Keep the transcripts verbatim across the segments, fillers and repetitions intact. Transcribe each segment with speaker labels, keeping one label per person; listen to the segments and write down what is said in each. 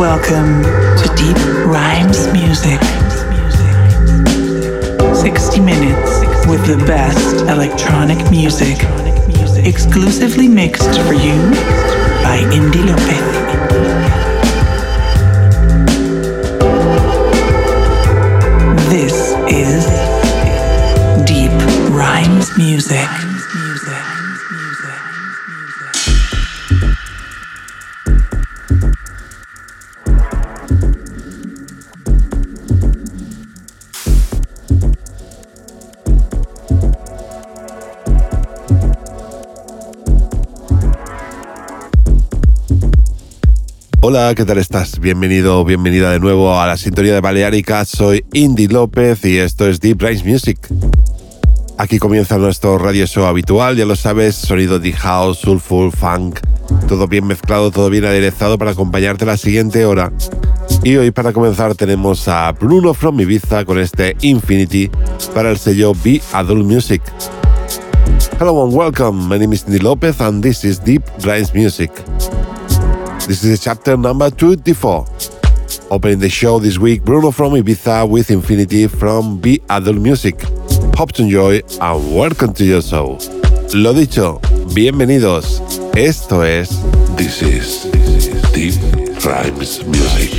Speaker 1: Welcome to Deep Rhymes Music. sixty minutes with the best electronic music. Exclusively mixed for you by Indy Lopez. This is Deep Rhymes Music.
Speaker 2: Hola, ¿qué tal estás? Bienvenido o bienvenida de nuevo a la sintonía de Balearica. Soy Indy López y esto es Deep Rhymes Music. Aquí comienza nuestro radio show habitual, ya lo sabes, sonido de house, soulful, funk, todo bien mezclado, todo bien aderezado para acompañarte la siguiente hora. Y hoy para comenzar tenemos a Bruno from Ibiza con este Infinity para el sello Be Adult Music. Hello and welcome, my name is Indy López and this is Deep Rhymes Music. This is chapter number twenty-four. Opening the show this week, Bruno from Ibiza with Infinity from Be Adult Music. Hope to enjoy and welcome to your show. Lo dicho, bienvenidos. Esto es
Speaker 3: This is, this is Deep Rhymes Music.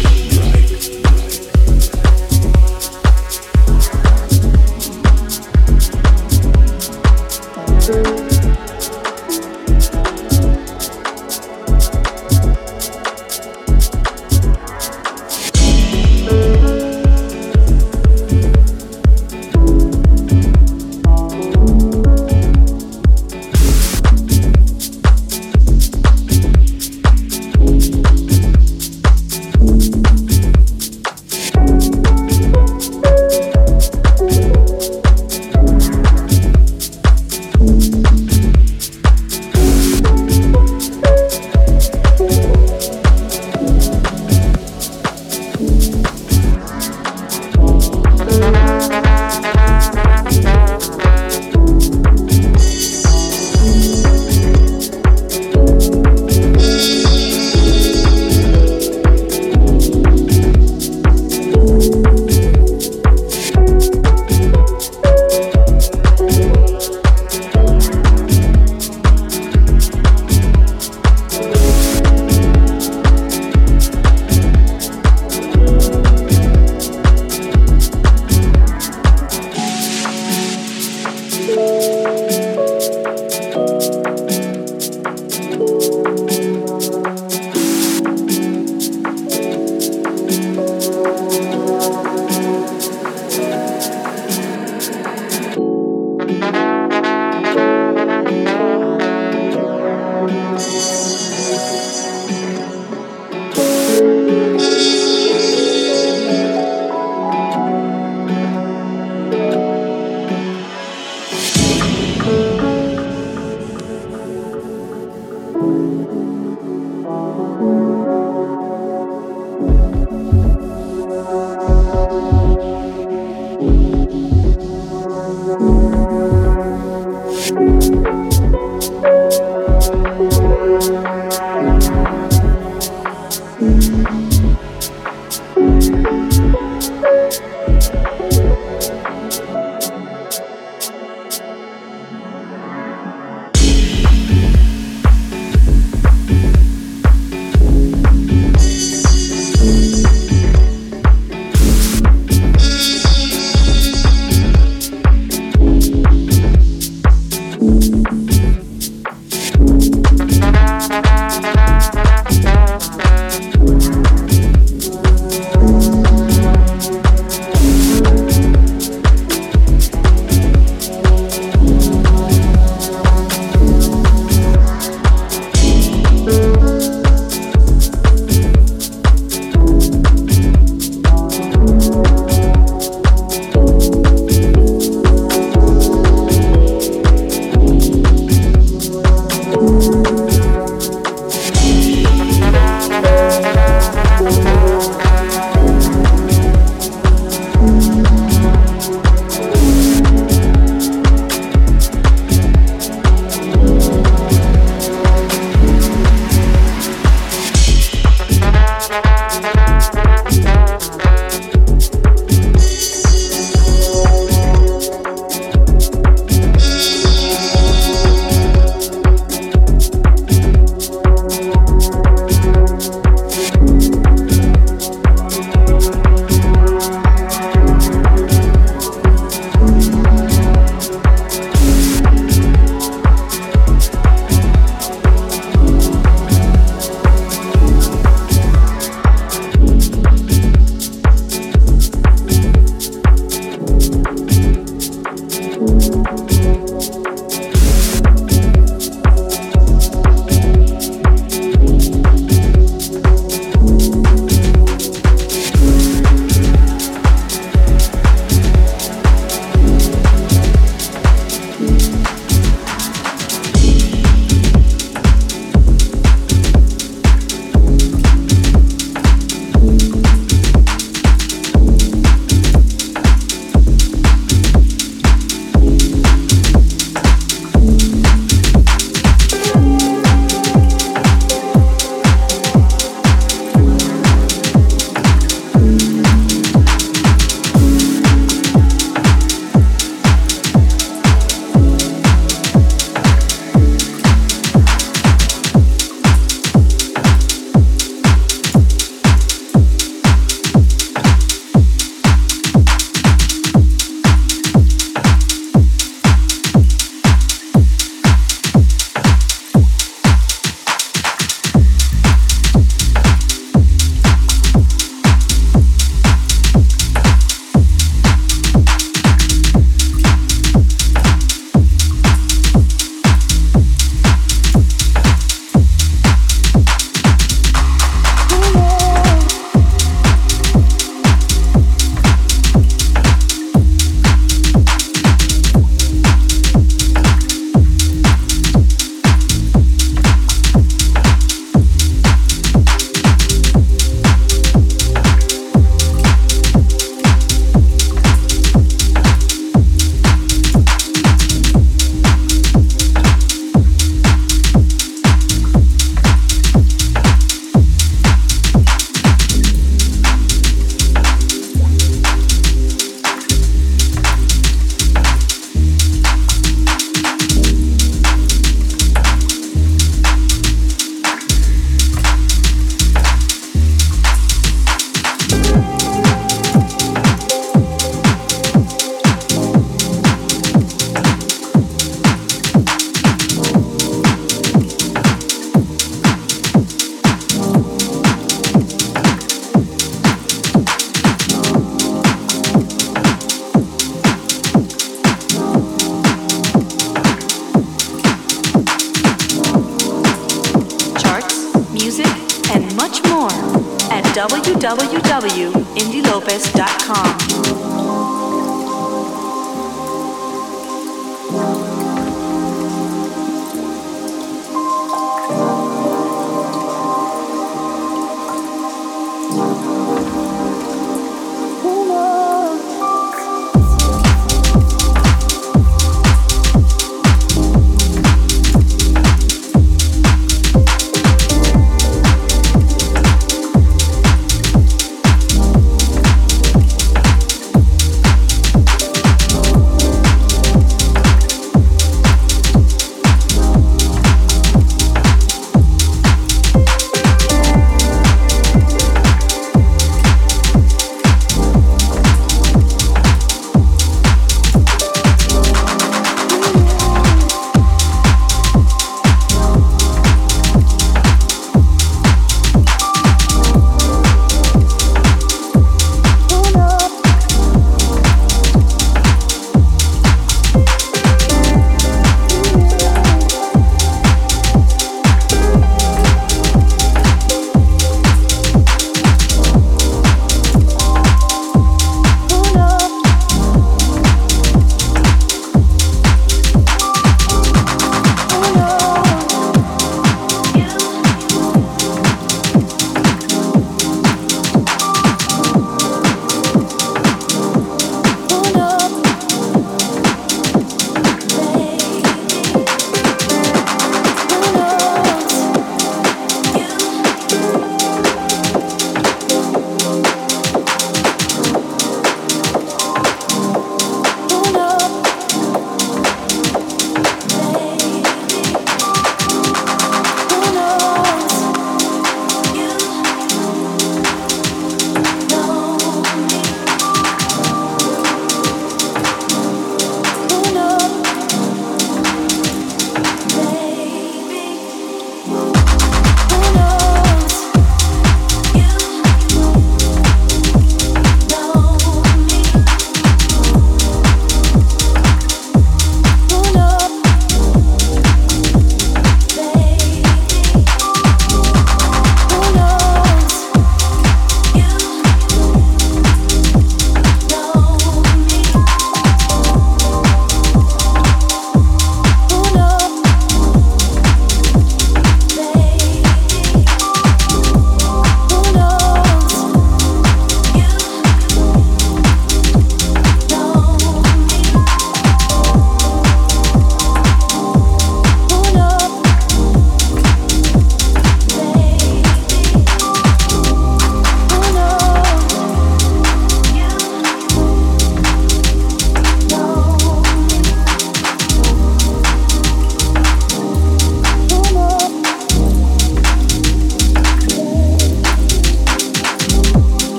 Speaker 4: w w w dot indy lopez dot com.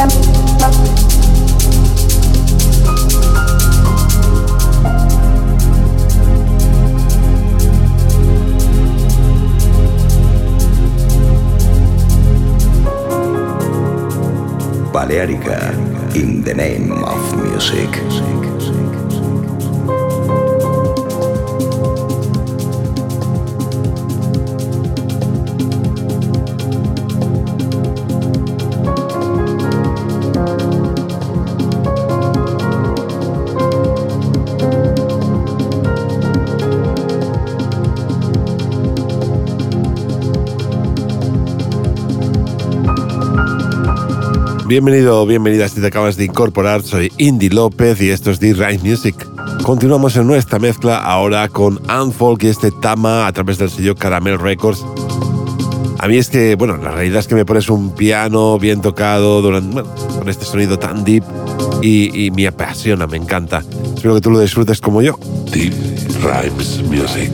Speaker 5: Balearica, in the name of music.
Speaker 2: Bienvenido o bienvenida si te acabas de incorporar, soy Indy López y esto es Deep Rise Music. Continuamos en nuestra mezcla ahora con Unfolk y este Tama a través del sello Caramel Records. A mí es que, bueno, la realidad es que me pones un piano bien tocado durante, bueno, con este sonido tan deep y, y me apasiona, me encanta. Espero que tú lo disfrutes como yo.
Speaker 3: Deep Rise Music.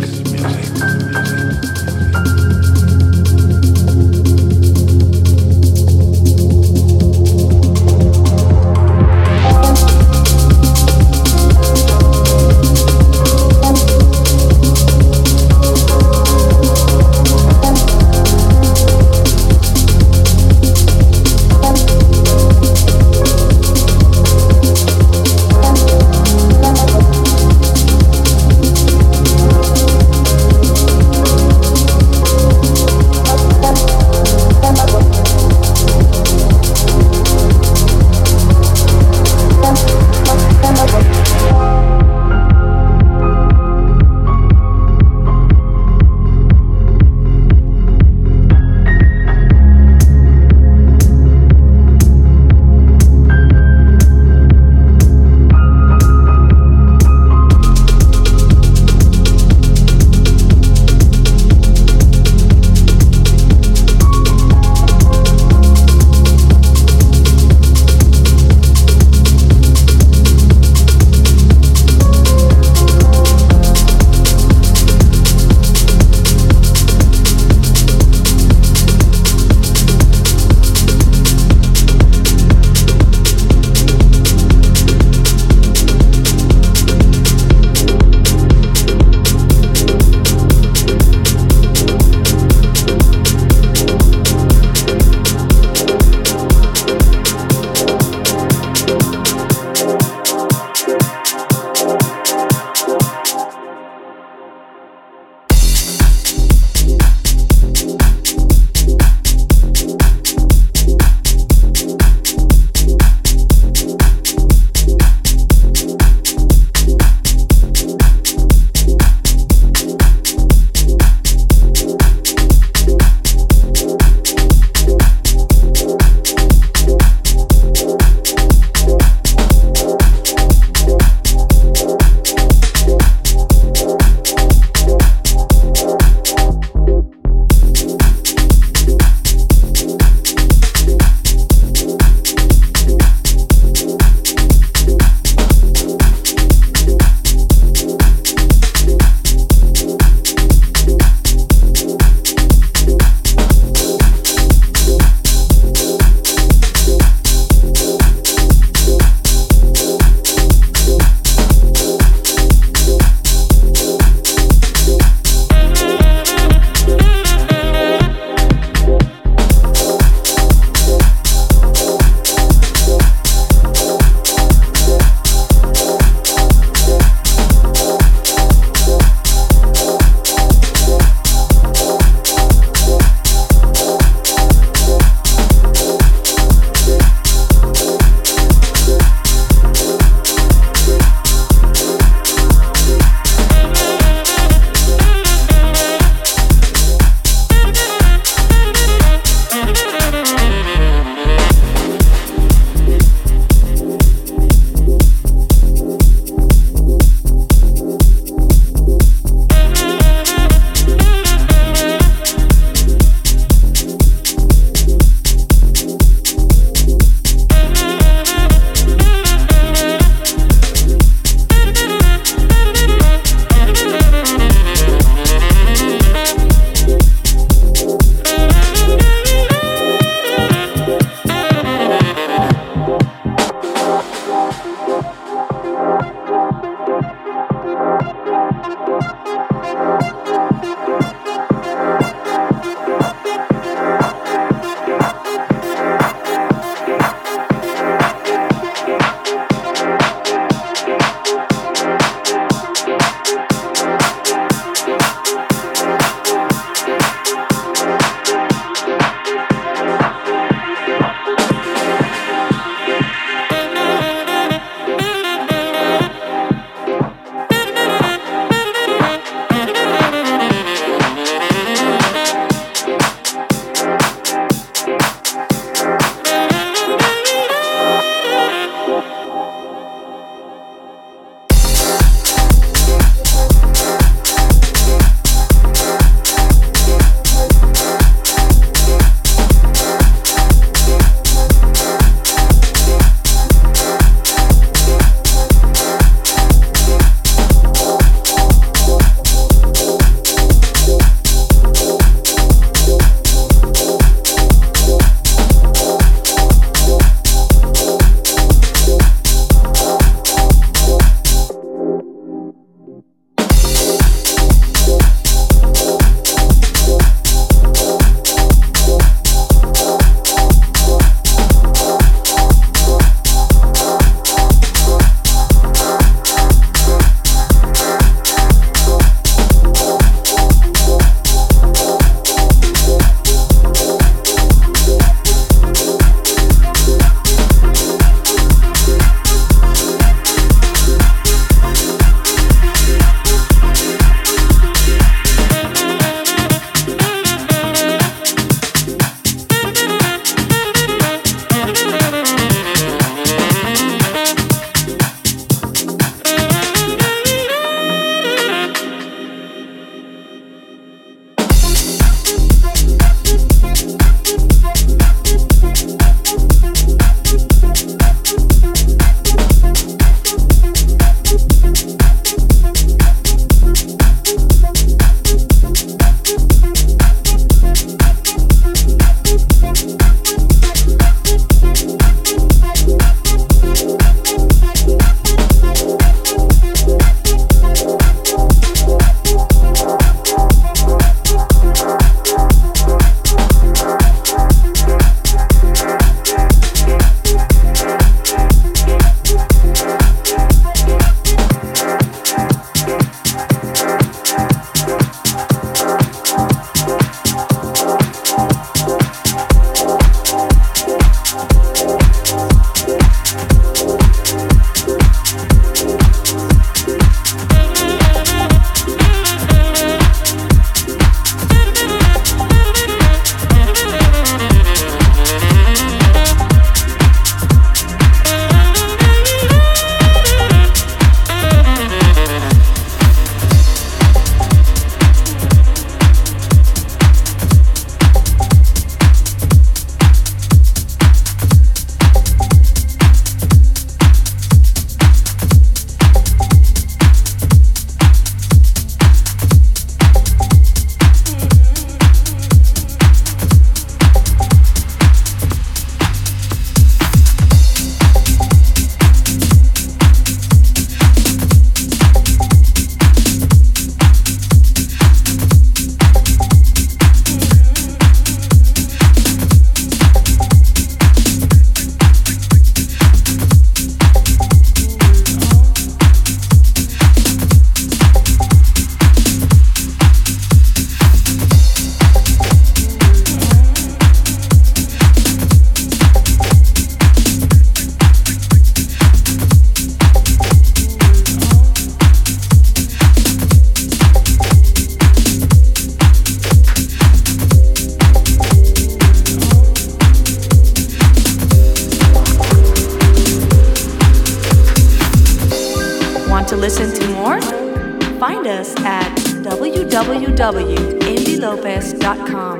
Speaker 4: listen to more? Find us at w w w dot indy lopez dot com.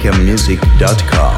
Speaker 5: jamaica music dot com.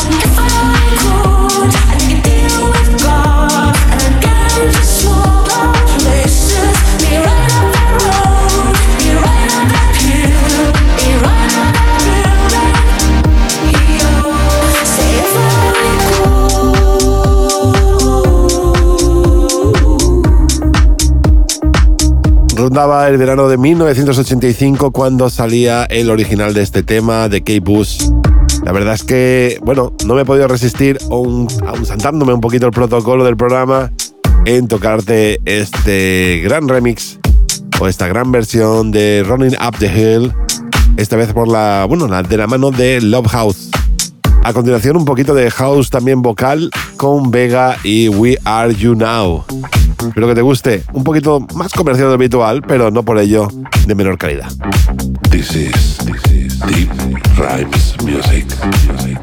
Speaker 2: Rondaba el verano de mil novecientos ochenta y cinco cuando salía el original de este tema de Kate Bush. La verdad es que, bueno, no me he podido resistir, aun, aun saltándome un poquito el protocolo del programa, en tocarte este gran remix o esta gran versión de Running Up the Hill, esta vez por la, bueno, la, de la mano de Love House. A continuación, un poquito de house también vocal con Vega y We Are You Now. Espero que te guste, un poquito más comercial de lo habitual, pero no por ello de menor calidad.
Speaker 3: This is, this is Deep Rhymes Music. Music.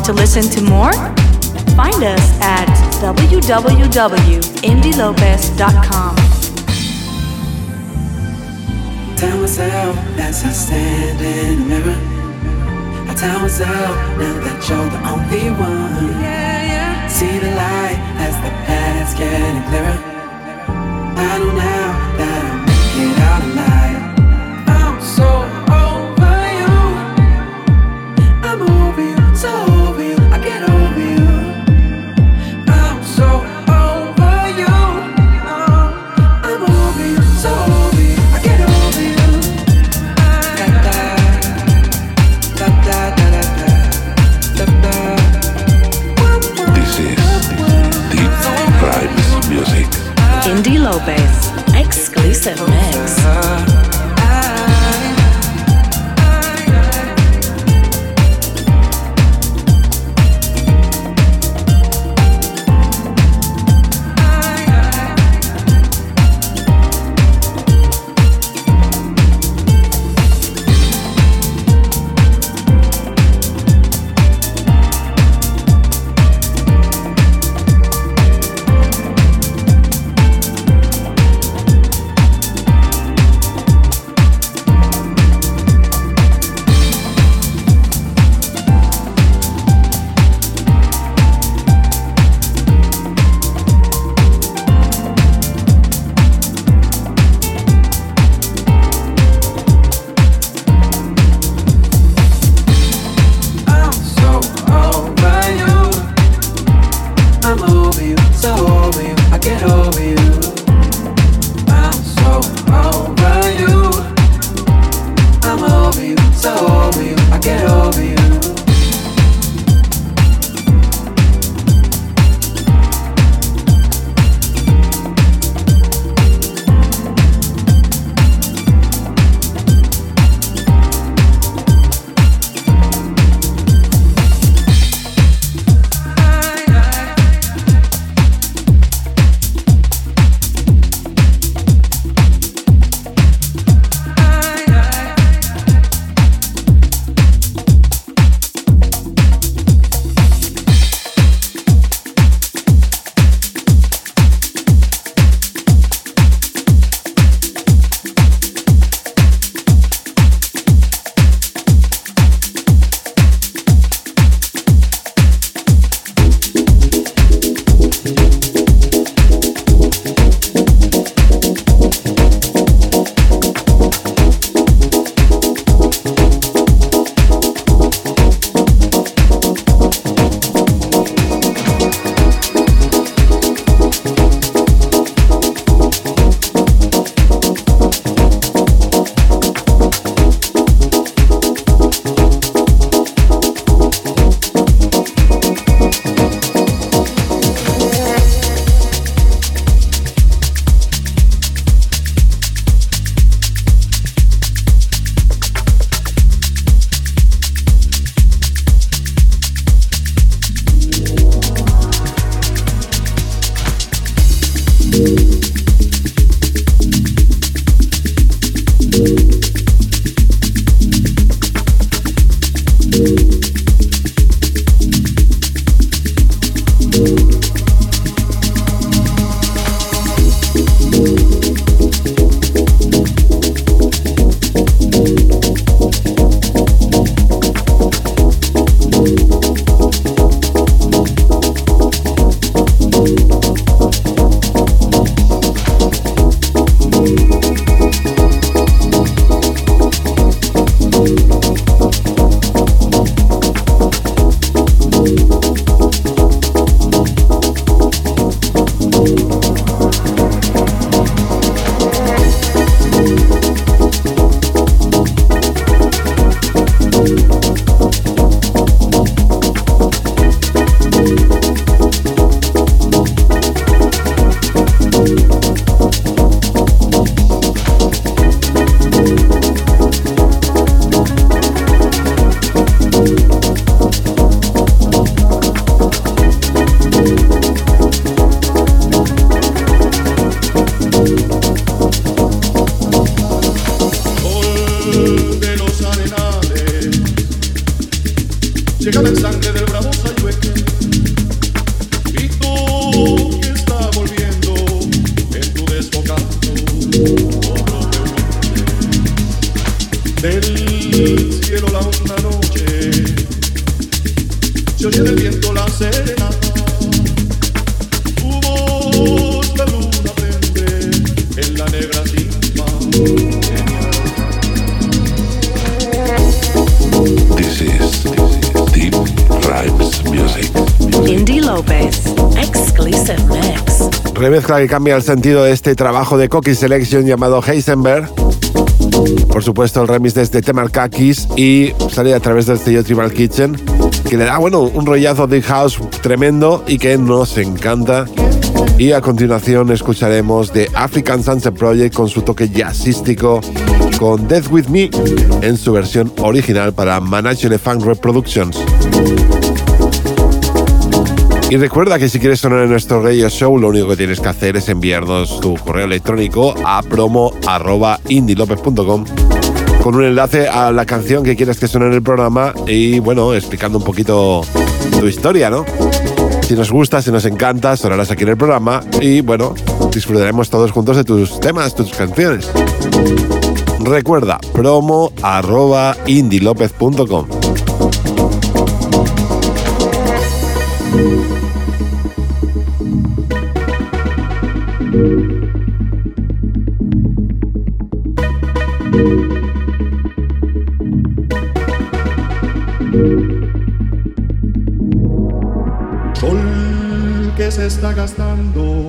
Speaker 4: Want to listen to more? Find us at w w w dot indy lopez dot com.
Speaker 6: Tell myself as I stand in the mirror. I tell myself now that you're the only one. Yeah, yeah. See the light as the path's getting clearer. I know now that I'll make it out alive. I'm so over you. I'm over you, so over you. I get over you. I'm so over you. Oh, I'm over you, so over you. I get over you. Da da da da da da da da.
Speaker 3: This is Deep Rhymes Music.
Speaker 7: Indy Lopez, exclusive mix.
Speaker 8: De los arenales Del cielo la honda noche se oye del viento la serenata, tu voz la luna prende en la negra timba.
Speaker 3: This is Deep Rhymes Music.
Speaker 7: Indy Lopez, exclusive mix.
Speaker 2: Remezcla que cambia el sentido de este trabajo de Cocky Selection llamado Heisenberg. Por supuesto, el remix desde Temarkakis y sale a través del sello Tribal Kitchen, que le da, bueno, un rollazo de house tremendo y que nos encanta. Y a continuación escucharemos The African Sunset Project con su toque jazzístico, con Death With Me en su versión original para Manage Elephant Reproductions. Y recuerda que si quieres sonar en nuestro radio show, lo único que tienes que hacer es enviarnos tu correo electrónico a promo arroba indilopez punto com con un enlace a la canción que quieres que suene en el programa y, bueno, explicando un poquito tu historia, ¿no? Si nos gusta, si nos encanta, sonarás aquí en el programa y, bueno, disfrutaremos todos juntos de tus temas, tus canciones. Recuerda, promo arroba indilopez punto com.
Speaker 8: Sol que se está gastando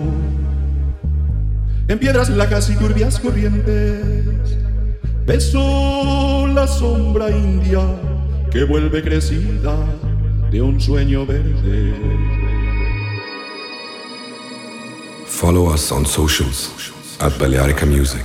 Speaker 8: en piedras lacas y turbias corrientes, beso la sombra india que vuelve crecida de un sueño verde.
Speaker 9: Follow us on socials at Balearica Music.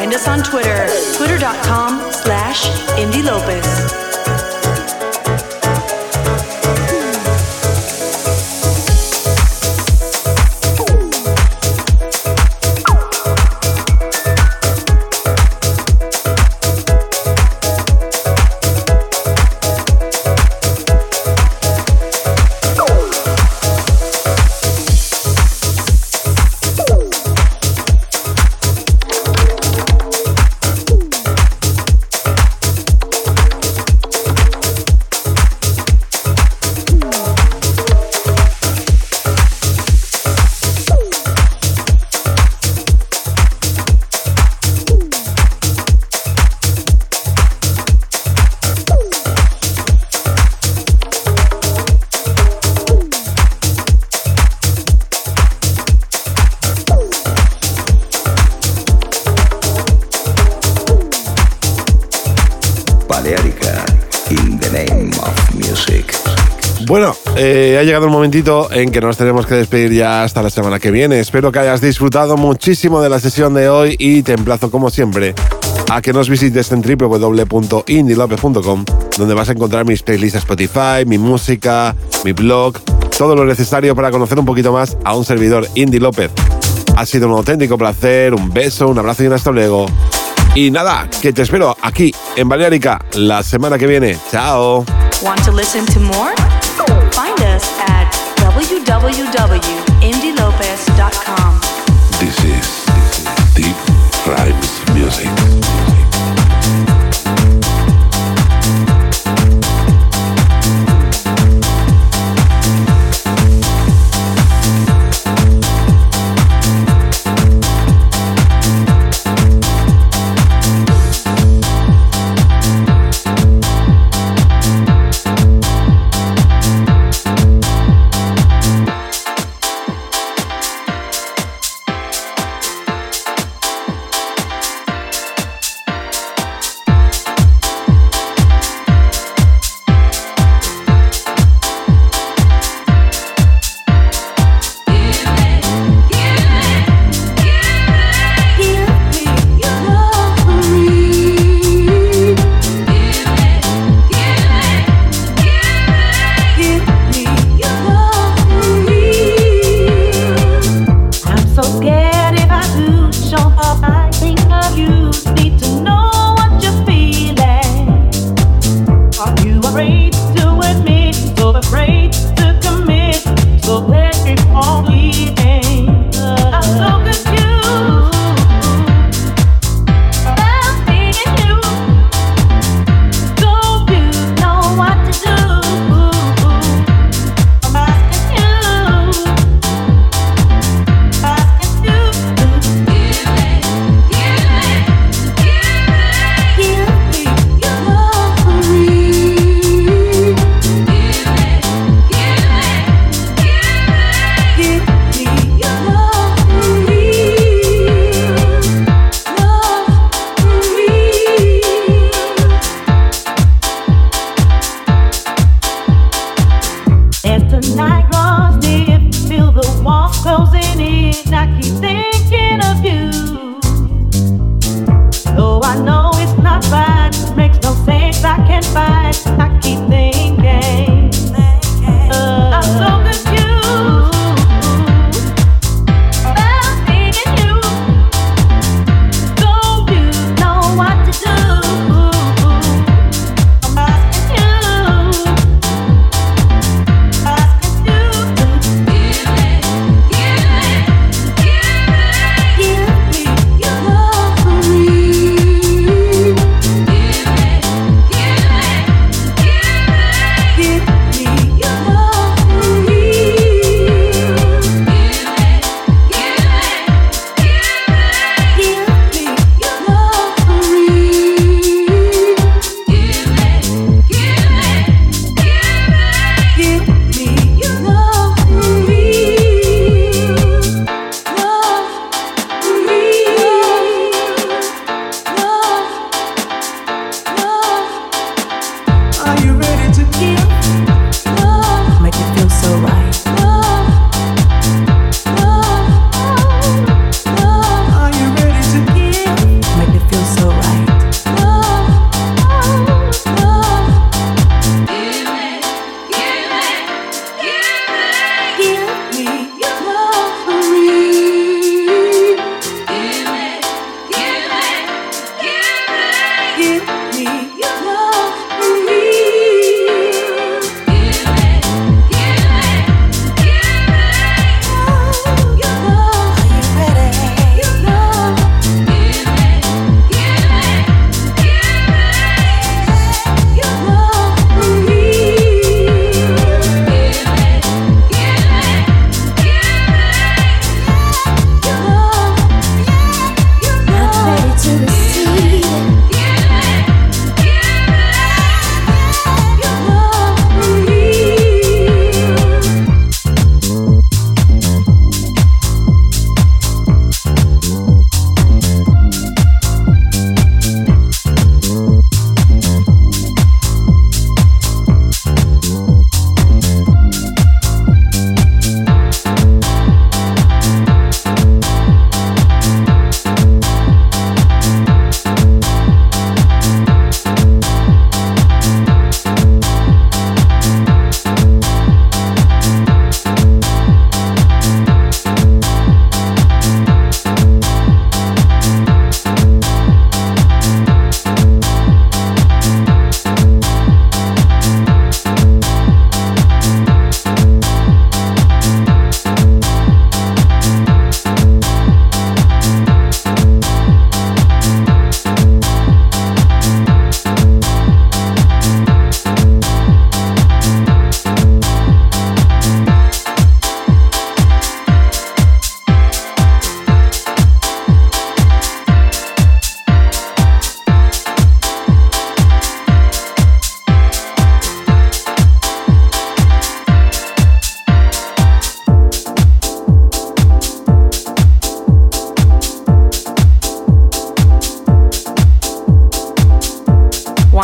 Speaker 4: Find us on Twitter, twitter.com slash Indy Lopez.
Speaker 5: Balearica, in the name of music.
Speaker 2: Bueno, eh, ha llegado el momentito en que nos tenemos que despedir ya hasta la semana que viene. Espero que hayas disfrutado muchísimo de la sesión de hoy y te emplazo, como siempre, a que nos visites en w w w punto indie lopez punto com, donde vas a encontrar mis playlists Spotify, mi música, mi blog, todo lo necesario para conocer un poquito más a un servidor, Indy López. Ha sido un auténtico placer, un beso, un abrazo y un hasta luego. Y nada, que te espero aquí en Balearica la semana que viene. ¡Chao!
Speaker 4: Want to listen to more? Find us at w w w dot indy lopez dot com.
Speaker 3: This is Deep Rhymes Music.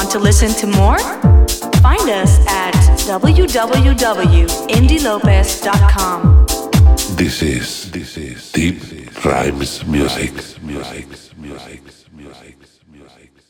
Speaker 4: Want to listen to more? Find us at w w w dot indy lopez dot com.
Speaker 3: This is this is Deep Rhymes Music. Music. Music. Music. Music.